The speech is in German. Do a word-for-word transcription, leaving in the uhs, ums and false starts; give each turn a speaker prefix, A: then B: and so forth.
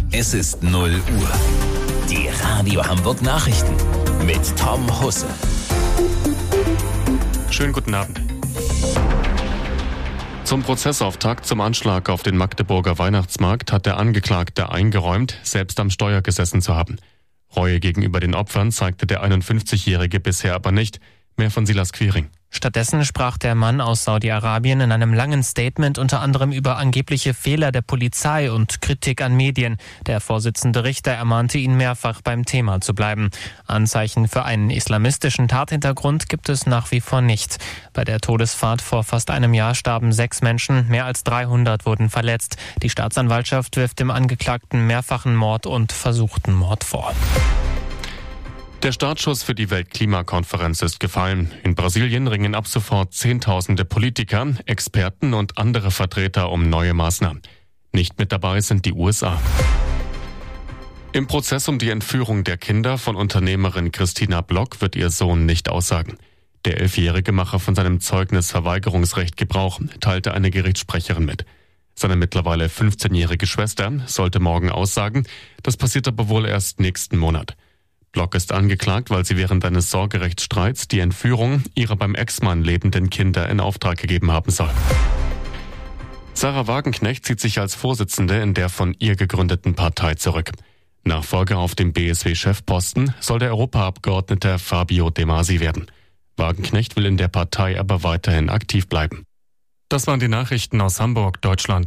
A: Es ist null Uhr. Die Radio Hamburg Nachrichten mit Tom Husse.
B: Schönen guten Abend. Zum Prozessauftakt zum Anschlag auf den Magdeburger Weihnachtsmarkt hat der Angeklagte eingeräumt, selbst am Steuer gesessen zu haben. Reue gegenüber den Opfern zeigte der einundfünfzigjährige bisher aber nicht. Mehr von Silas Quiring.
C: Stattdessen sprach der Mann aus Saudi-Arabien in einem langen Statement unter anderem über angebliche Fehler der Polizei und Kritik an Medien. Der Vorsitzende Richter ermahnte ihn mehrfach, beim Thema zu bleiben. Anzeichen für einen islamistischen Tathintergrund gibt es nach wie vor nicht. Bei der Todesfahrt vor fast einem Jahr starben sechs Menschen, mehr als dreihundert wurden verletzt. Die Staatsanwaltschaft wirft dem Angeklagten mehrfachen Mord und versuchten Mord vor.
B: Der Startschuss für die Weltklimakonferenz ist gefallen. In Brasilien ringen ab sofort Zehntausende Politiker, Experten und andere Vertreter um neue Maßnahmen. Nicht mit dabei sind die U S A. Im Prozess um die Entführung der Kinder von Unternehmerin Christina Block wird ihr Sohn nicht aussagen. Der Elfjährige mache von seinem Zeugnisverweigerungsrecht Gebrauch, teilte eine Gerichtssprecherin mit. Seine mittlerweile fünfzehnjährige Schwester sollte morgen aussagen. Das passiert aber wohl erst nächsten Monat. Block ist angeklagt, weil sie während eines Sorgerechtsstreits die Entführung ihrer beim Ex-Mann lebenden Kinder in Auftrag gegeben haben soll. Sarah Wagenknecht zieht sich als Vorsitzende in der von ihr gegründeten Partei zurück. Nachfolger auf dem B S W-Chefposten soll der Europaabgeordnete Fabio De Masi werden. Wagenknecht will in der Partei aber weiterhin aktiv bleiben. Das waren die Nachrichten aus Hamburg, Deutschland.